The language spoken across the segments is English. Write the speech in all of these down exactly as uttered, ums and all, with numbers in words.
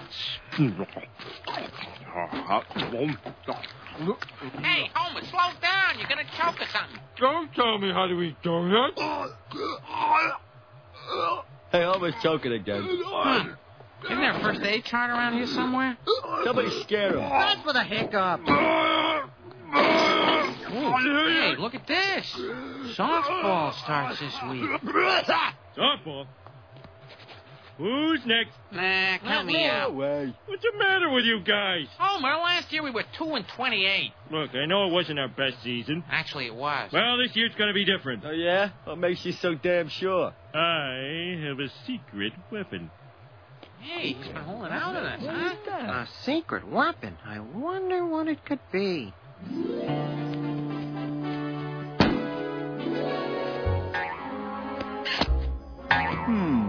Hey, Homer, slow down. You're going to choke or something. Don't tell me how to eat donuts. Hey, Homer's choking again. Huh. Isn't there a first aid chart around here somewhere? Somebody scare him. That's for the hiccup. Hey, look at this. Softball starts this week. Softball? Who's next? Nah, count me No out. way. What's the matter with you guys? Homer, last year we were two and twenty-eight. Look, I know it wasn't our best season. Actually, it was. Well, this year's going to be different. Oh, yeah? What makes you so damn sure? I have a secret weapon. Hey, he's been holding out on us, huh? A secret weapon. I wonder what it could be. Hmm.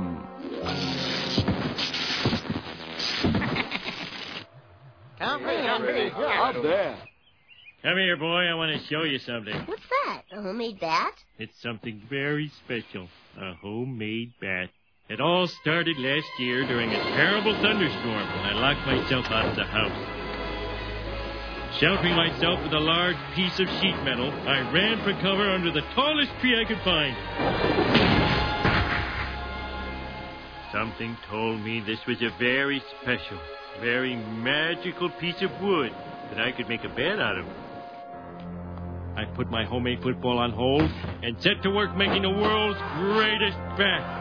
Count me in. Up there. Come here, boy. I want to show you something. What's that? A homemade bat? It's something very special. A homemade bat. It all started last year during a terrible thunderstorm when I locked myself out of the house. Sheltering myself with a large piece of sheet metal, I ran for cover under the tallest tree I could find. Something told me this was a very special, very magical piece of wood that I could make a bat out of. I put my homemade football on hold and set to work making the world's greatest bat.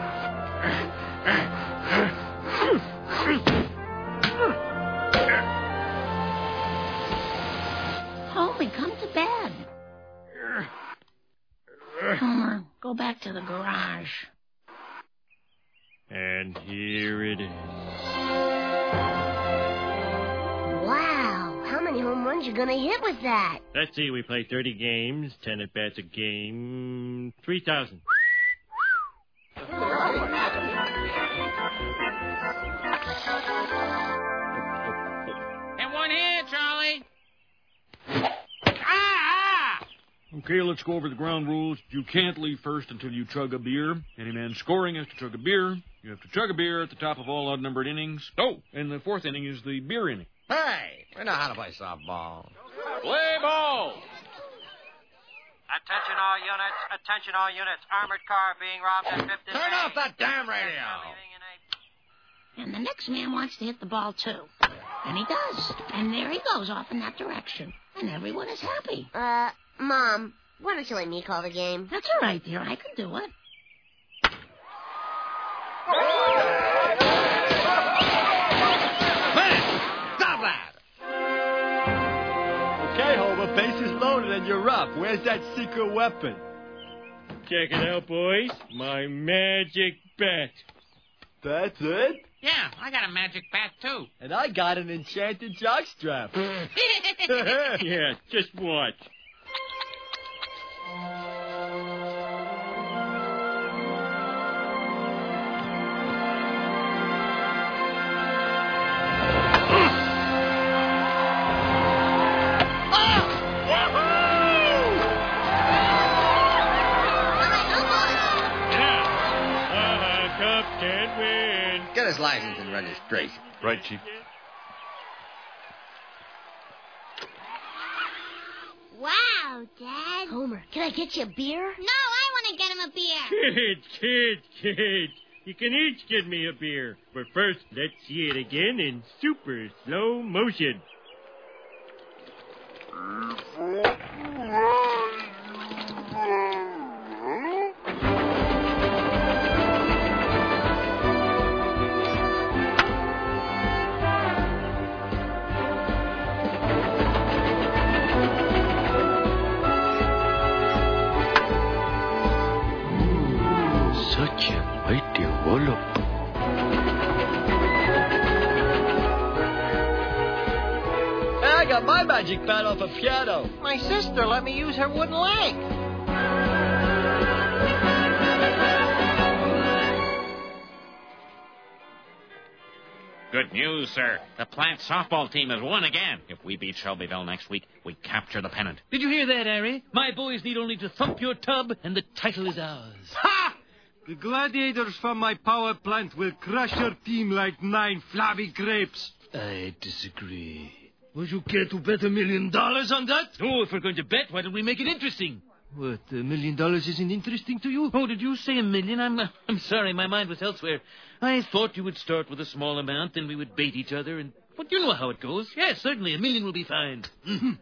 Homer, come to bed. Homer, go back to the garage. And here it is. Wow, how many home runs you gonna hit with that? Let's see, we play thirty games, ten at bats a game, three thousand. And one here, Charlie. Ah! Okay, let's go over the ground rules. You can't leave first until you chug a beer. Any man scoring has to chug a beer. You have to chug a beer at the top of all odd-numbered innings. Oh, and the fourth inning is the beer inning. Hey, we know how to play softball. Play ball. Attention all units, attention all units. Armored car being robbed at fifth. Turn off that damn radio. And the next man wants to hit the ball, too. And he does. And there he goes off in that direction. And everyone is happy. Uh, Mom, why don't you let me call the game? That's all right, dear. I can do it. Man, stop that! Okay, Homer, bases loaded and you're up. Where's that secret weapon? Check it out, boys. My magic bat. That's it? Yeah, I got a magic bat, too. And I got an enchanted jockstrap. Yeah, just watch. Can't win. Get his license and registration. Right, Chief. Wow, Dad. Homer, can I get you a beer? No, I want to get him a beer. Kids, kids, kids. You can each get me a beer. But first, let's see it again in super slow motion. Such a mighty wallop. Hey, I got my magic bat off a piano. My sister let me use her wooden leg. Good news, sir. The plant softball team has won again. If we beat Shelbyville next week, we capture the pennant. Did you hear that, Harry? My boys need only to thump your tub, and the title is ours. Ha! The gladiators from my power plant will crush your team like nine flabby grapes. I disagree. Would you care to bet a million dollars on that? Oh, if we're going to bet, why don't we make it interesting? What, a million dollars isn't interesting to you? Oh, did you say a million? I'm uh, I'm sorry, my mind was elsewhere. I thought you would start with a small amount, then we would bait each other, and... But you know how it goes. Yes, certainly, a million will be fine. Mm-hmm.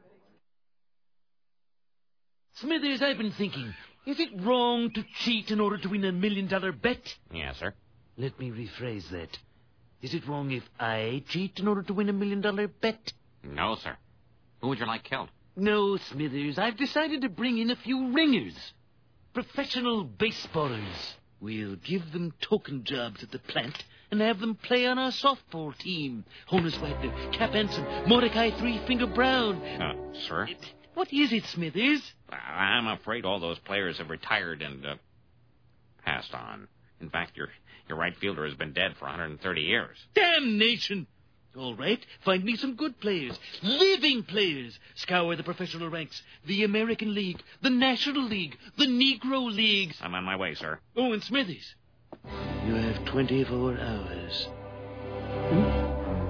Smithers, I've been thinking, is it wrong to cheat in order to win a million-dollar bet? Yes, sir. Let me rephrase that. Is it wrong if I cheat in order to win a million-dollar bet? No, sir. Who would you like killed? No, Smithers. I've decided to bring in a few ringers. Professional baseballers. We'll give them token jobs at the plant and have them play on our softball team. Honus Wagner, Cap Anson, Mordecai Three-Finger Brown. Uh, sir? What is it, Smithers? I'm afraid all those players have retired and uh, passed on. In fact, your your right fielder has been dead for one hundred thirty years. Damnation! All right, find me some good players, living players. Scour the professional ranks, the American League, the National League, the Negro Leagues. I'm on my way, sir. Oh, and Smithers, you have twenty-four hours. Hmm?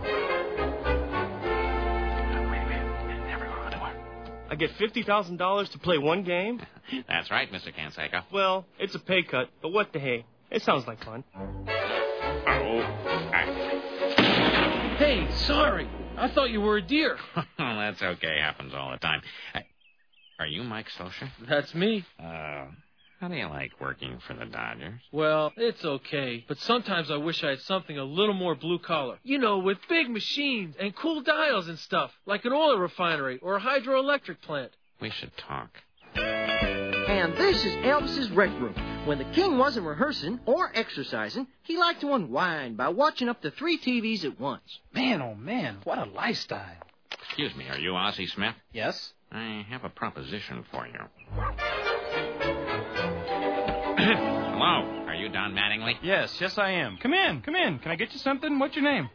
I get fifty thousand dollars to play one game? That's right, Mister Canseco. Well, it's a pay cut, but what the hey? It sounds like fun. Oh, I... Hey, sorry. I thought you were a deer. That's okay. Happens all the time. Uh, are you Mike Scioscia? That's me. Uh, how do you like working for the Dodgers? Well, it's okay, but sometimes I wish I had something a little more blue-collar. You know, with big machines and cool dials and stuff, like an oil refinery or a hydroelectric plant. We should talk. And this is Elvis's rec room. When the king wasn't rehearsing or exercising, he liked to unwind by watching up to three T Vs at once. Man, oh man, what a lifestyle. Excuse me, are you Ozzie Smith? Yes? I have a proposition for you. Hello, are you Don Mattingly? Yes, yes I am. Come in, come in. Can I get you something? What's your name?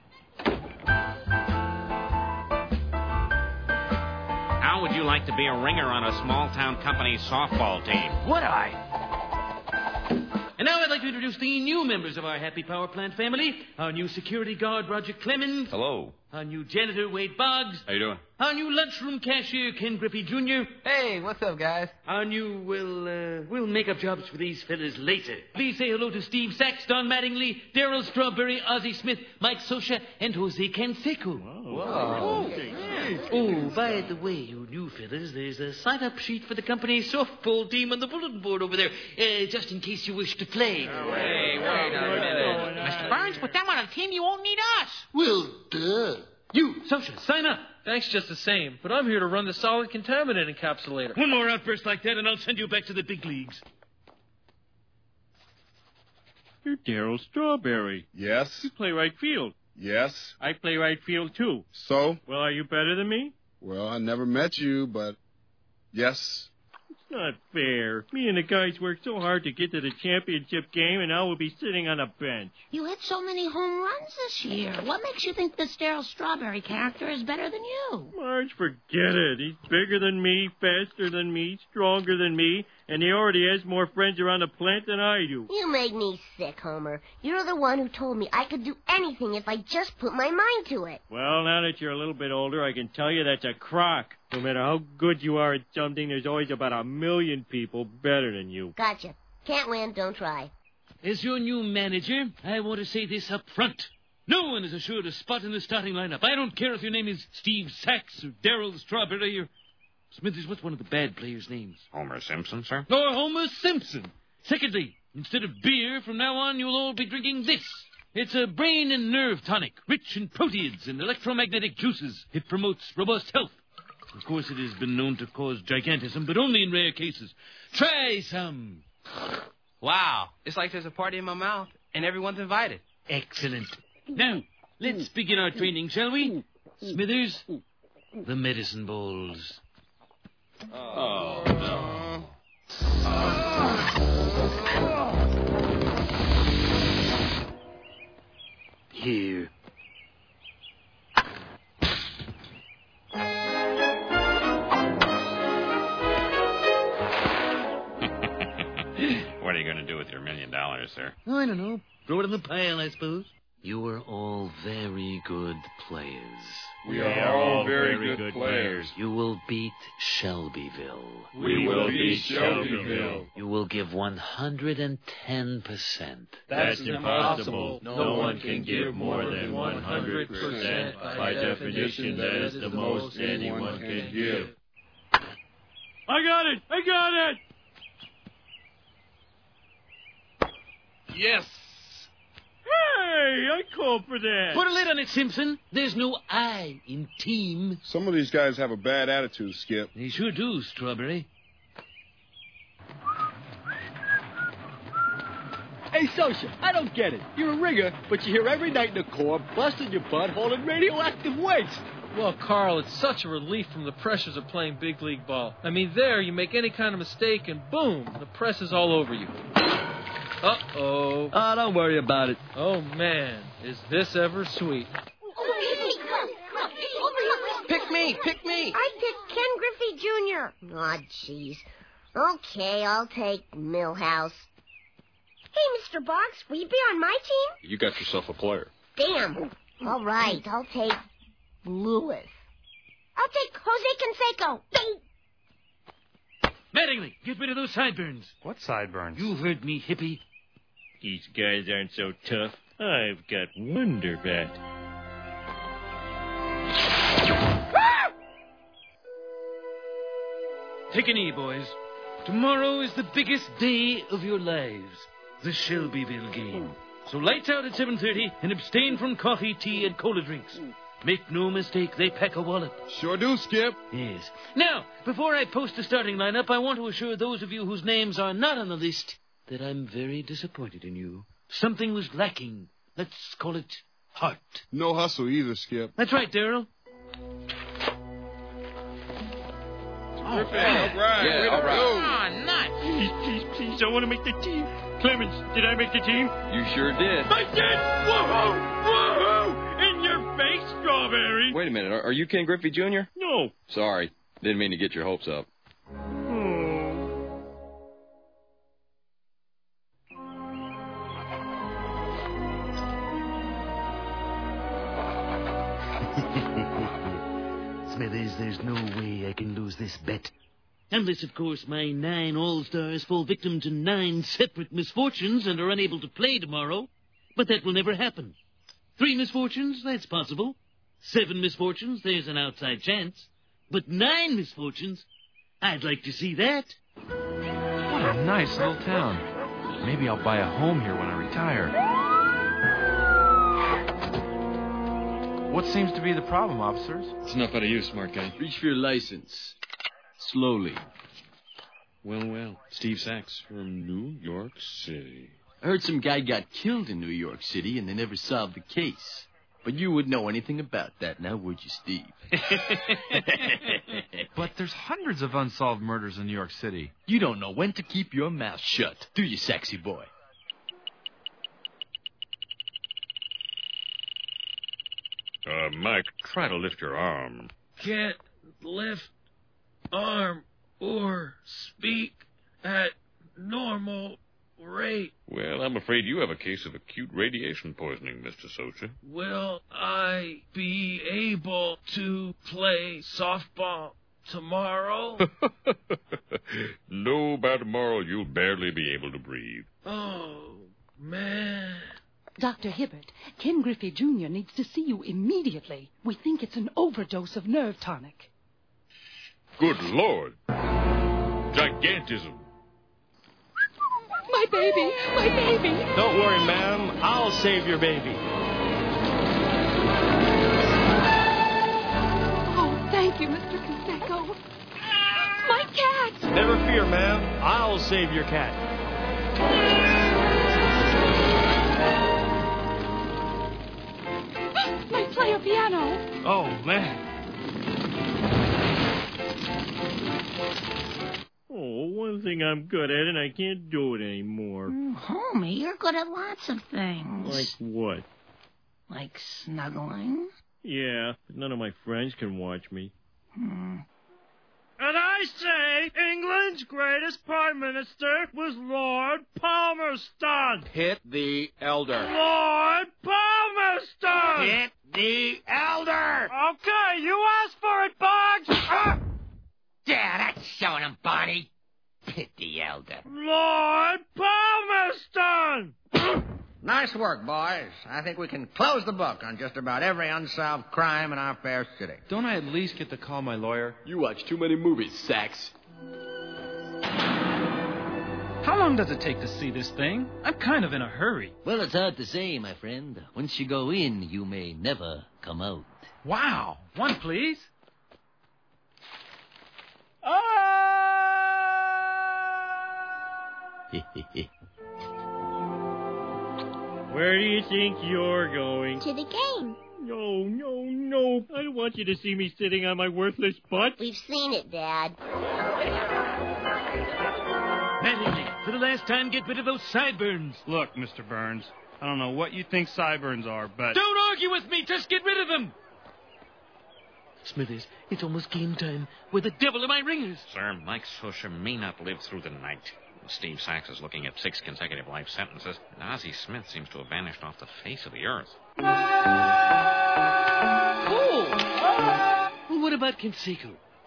How would you like to be a ringer on a small-town company softball team? Would I? And now I'd like to introduce the new members of our Happy Power Plant family. Our new security guard, Roger Clemens. Hello. Our new janitor, Wade Boggs. How you doing? Our new lunchroom cashier, Ken Griffey Junior Hey, what's up, guys? Our new, well, uh, we'll make up jobs for these fellas later. Please say hello to Steve Sachs, Don Mattingly, Daryl Strawberry, Ozzie Smith, Mike Scioscia, and Jose Canseco. Whoa. Whoa. Oh, by the way, you new fellas, there's a sign-up sheet for the company's softball team on the bulletin board over there, uh, just in case you wish to play. Oh, wait, wait a minute. Mister Burns, put them on a team, you won't need us. Well, duh. You, Scioscia, sign up. Thanks just the same, but I'm here to run the solid contaminant encapsulator. One more outburst like that, and I'll send you back to the big leagues. You're Daryl Strawberry. Yes. You play right field. Yes. I play right field, too. So? Well, are you better than me? Well, I never met you, but yes. It's not fair. Me and the guys worked so hard to get to the championship game, and now we'll be sitting on a bench. You hit so many home runs this year. What makes you think this Daryl Strawberry character is better than you? Marge, forget it. He's bigger than me, faster than me, stronger than me, and he already has more friends around the plant than I do. You make me sick, Homer. You're the one who told me I could do anything if I just put my mind to it. Well, now that you're a little bit older, I can tell you that's a crock. No matter how good you are at something, there's always about a million people better than you. Gotcha. Can't win, don't try. As your new manager, I want to say this up front. No one is assured a spot in the starting lineup. I don't care if your name is Steve Sachs or Daryl Strawberry or... Smithers, what's one of the bad players' names? Homer Simpson, sir? Or Homer Simpson. Secondly, instead of beer, from now on you'll all be drinking this. It's a brain and nerve tonic, rich in proteids and electromagnetic juices. It promotes robust health. Of course, it has been known to cause gigantism, but only in rare cases. Try some. Wow, it's like there's a party in my mouth, and everyone's invited. Excellent. Now, let's begin our training, shall we? Smithers, the medicine balls. Oh, no. Here. What are you going to do with your million dollars? there, sir? Oh, I don't know. Throw it in the pile, I suppose. You are all very good players. We are all very, very good, good players. players. You will beat Shelbyville. We will beat Shelbyville. You will give one hundred ten percent. That's impossible. No one can give more than one hundred percent. By definition, that is the most anyone can give. I got it! I got it! Yes! Hey, I called for that. Put a lid on it, Simpson. There's no I in team. Some of these guys have a bad attitude, Skip. They sure do, Strawberry. Hey, Sosha, I don't get it. You're a ringer, but you're here every night in the Corps, busting your butt, hauling radioactive waste. Well, Carl, it's such a relief from the pressures of playing big league ball. I mean, there, you make any kind of mistake, and boom, the press is all over you. Uh-oh. Oh, don't worry about it. Oh, man, is this ever sweet. Pick me, pick me. I picked Ken Griffey Junior Aw, jeez. Okay, I'll take Millhouse. Hey, Mister Box, will you be on my team? You got yourself a player. Damn. All right, I'll take Lewis. I'll take Jose Canseco. Mattingly, get rid of those sideburns. What sideburns? You heard me, hippie. These guys aren't so tough. I've got Wonder Bat. Take a knee, boys. Tomorrow is the biggest day of your lives. The Shelbyville game. So lights out at seven thirty and abstain from coffee, tea, and cola drinks. Make no mistake, they pack a wallet. Sure do, Skip. Yes. Now, before I post the starting lineup, I want to assure those of you whose names are not on the list that I'm very disappointed in you. Something was lacking. Let's call it heart. No hustle either, Skip. That's right, Darryl. Oh, all right. Yeah, all right. Oh, nuts. Please, please, please, I want to make the team. Clemens, did I make the team? You sure did. I did! Woohoo! Woohoo! In your face, Strawberry! Wait a minute, are, are you Ken Griffey Junior? No. Sorry, didn't mean to get your hopes up. Smithers, there's no way I can lose this bet. Unless, of course, my nine All-Stars fall victim to nine separate misfortunes and are unable to play tomorrow. But that will never happen. Three misfortunes, that's possible. Seven misfortunes, there's an outside chance. But nine misfortunes, I'd like to see that. What a nice little town. Maybe I'll buy a home here when I retire. What seems to be the problem, officers? It's enough out of you, smart guy. Reach for your license. Slowly. Well, well. Steve Sachs from New York City. I heard some guy got killed in New York City and they never solved the case. But you wouldn't know anything about that, now would you, Steve? But there's hundreds of unsolved murders in New York City. You don't know when to keep your mouth shut, do you, sexy boy? Uh, Mike, try to lift your arm. Can't lift arm or speak at normal rate. Well, I'm afraid you have a case of acute radiation poisoning, Mister Socha. Will I be able to play softball tomorrow? No, by tomorrow you'll barely be able to breathe. Oh, man. Doctor Hibbert, Ken Griffey Junior needs to see you immediately. We think it's an overdose of nerve tonic. Good Lord. Gigantism. My baby, my baby. Don't worry, ma'am. I'll save your baby. Oh, thank you, Mister Canseco. My cat. Never fear, ma'am. I'll save your cat. My player piano. Oh, man. Oh, one thing I'm good at, and I can't do it anymore. Mm, homie, you're good at lots of things. Like what? Like snuggling? Yeah, but none of my friends can watch me. Hmm. And I say England's greatest prime minister was Lord Palmerston. Hit the elder. Lord Palmerston! Hit the elder! Okay, you asked for it, Boggs! Ah! Yeah, that's showing him, Barney. Hit the elder. Lord Palmerston! Nice work, boys. I think we can close the book on just about every unsolved crime in our fair city. Don't I at least get to call my lawyer? You watch too many movies, Sax. How long does it take to see this thing? I'm kind of in a hurry. Well, it's hard to say, my friend. Once you go in, you may never come out. Wow. One, please. Where do you think you're going? To the game. No, no, no. I don't want you to see me sitting on my worthless butt. We've seen it, Dad. Mattingly, for the last time, get rid of those sideburns. Look, Mister Burns, I don't know what you think sideburns are, but... Don't argue with me. Just get rid of them. Smithers, it's almost game time. Where the devil are my ringers? Sir, Mike Susher may not live through the night. Steve Sachs is looking at six consecutive life sentences, and Ozzie Smith seems to have vanished off the face of the earth. Oh! Well, what about Canseco?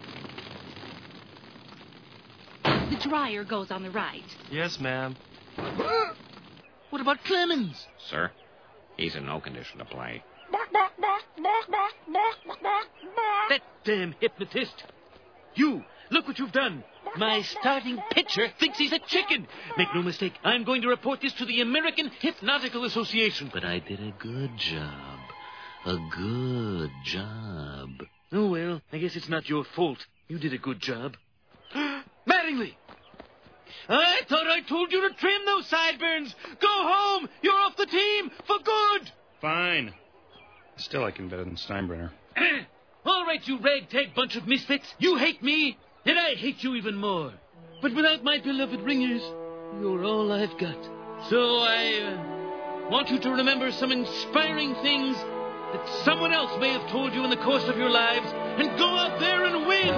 The dryer goes on the right. Yes, ma'am. What about Clemens? Sir, he's in no condition to play. That damn hypnotist. You, look what you've done. My starting pitcher thinks he's a chicken. Make no mistake, I'm going to report this to the American Hypnotical Association. But I did a good job. A good job. Oh, well, I guess it's not your fault. You did a good job. Mattingly! I thought I told you to trim those sideburns. Go home. You're off the team for good. Fine. Still like him better than Steinbrenner. All right, you ragtag bunch of misfits. You hate me, and I hate you even more. But without my beloved ringers, you're all I've got. So I uh, want you to remember some inspiring things that someone else may have told you in the course of your lives, and go out there and win.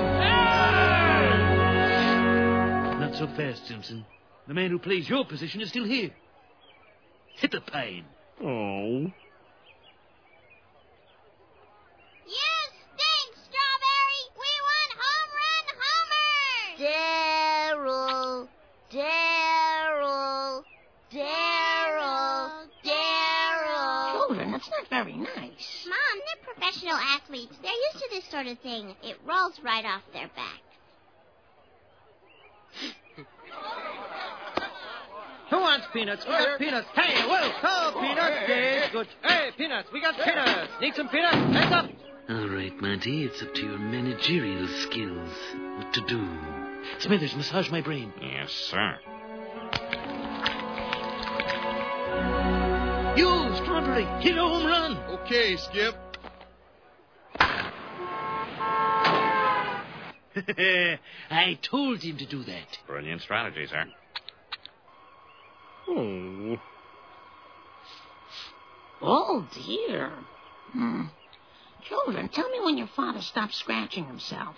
Ah! Not so fast, Simpson. The man who plays your position is still here. Hit the pine. Oh. You stink, Strawberry! We want home run homers! Daryl! Daryl! Daryl! Daryl! Children, that's not very nice. Mom, they're professional athletes. They're used to this sort of thing. It rolls right off their back. Who wants peanuts? We got peanuts. Hey, whoa! Oh, peanuts. Hey, good. Hey, peanuts. We got peanuts. Need some peanuts? Hands up. All right, Monty, it's up to your managerial skills. What to do? Smithers, massage my brain. Yes, sir. You, Strawberry, hit a home run. Okay, Skip. I told him to do that. Brilliant strategy, sir. Oh. Oh, dear. Hmm. Children, tell me when your father stopped scratching himself.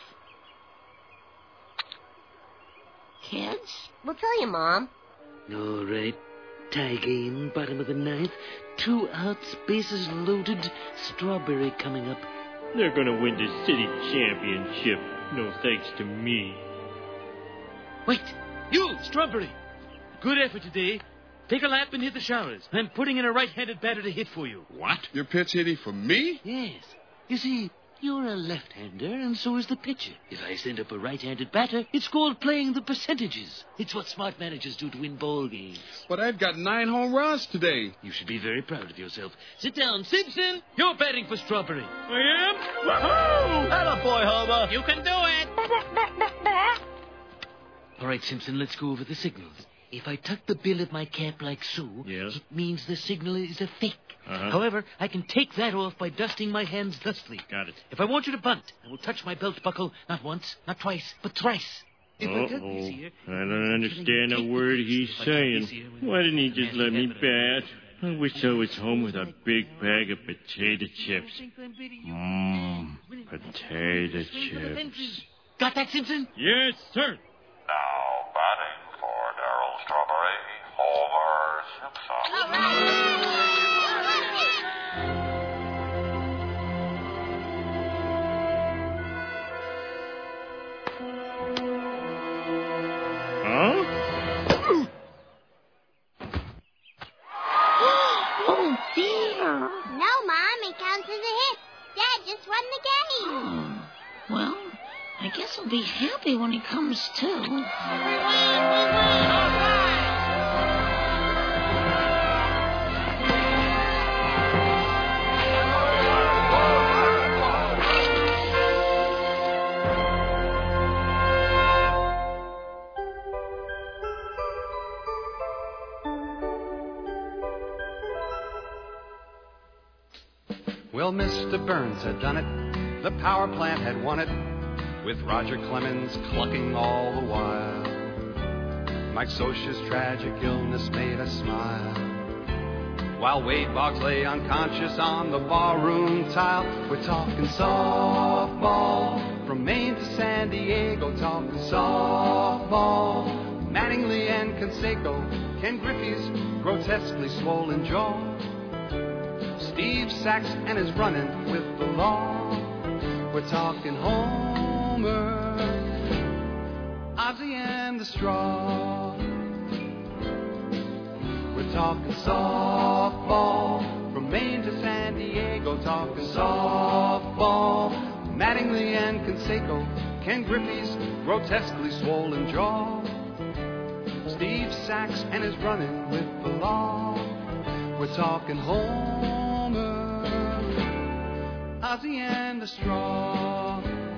Kids? We'll tell you, Mom. All right. Tie game, bottom of the ninth. Two outs, bases loaded. Strawberry coming up. They're going to win the city championship. No thanks to me. Wait. You, Strawberry. Good effort today. Take a lap and hit the showers. I'm putting in a right-handed batter to hit for you. What? You're pitch hitting for me? Yes. You see, you're a left-hander, and so is the pitcher. If I send up a right-handed batter, it's called playing the percentages. It's what smart managers do to win ball games. But I've got nine home runs today. You should be very proud of yourself. Sit down, Simpson. You're batting for Strawberry. I am? Woohoo! Atta boy, Homer. You can do it. All right, Simpson, let's go over the signals. If I tuck the bill of my cap like so, yes, it means the signal is a fake. Uh-huh. However, I can take that off by dusting my hands thusly. Got it. If I want you to bunt, I will touch my belt buckle not once, not twice, but thrice. If I tuck Uh-oh. these here, I don't understand a word he's saying. Why didn't he just let me bat? I wish I was home with a big bag of potato chips. Mmm, potato chips. Got that, Simpson? Yes, sir. Now batting for Darryl Strawberry, Homer Simpson. Huh? Oh, dear. No, Mom, it counts as a hit. Dad just won the game. Oh, well, I guess he'll be happy when he comes to. We win! We win! All right! Well, Mister Burns had done it. The power plant had won it, with Roger Clemens clucking all the while. Mike Socha's tragic illness made us smile, while Wade Boggs lay unconscious on the barroom tile. We're talking softball, from Maine to San Diego, talking softball. Mattingly and Canseco, Ken Griffey's grotesquely swollen jaw, Steve Sachs and his running with the law. We're talking Homer, Ozzie and the Straw. We're talking softball, from Maine to San Diego, talking softball. Mattingly and Canseco, Ken Griffey's grotesquely swollen jaw, Steve Sachs and his running with the law. We're talking Homer, Ozzie and the Straw.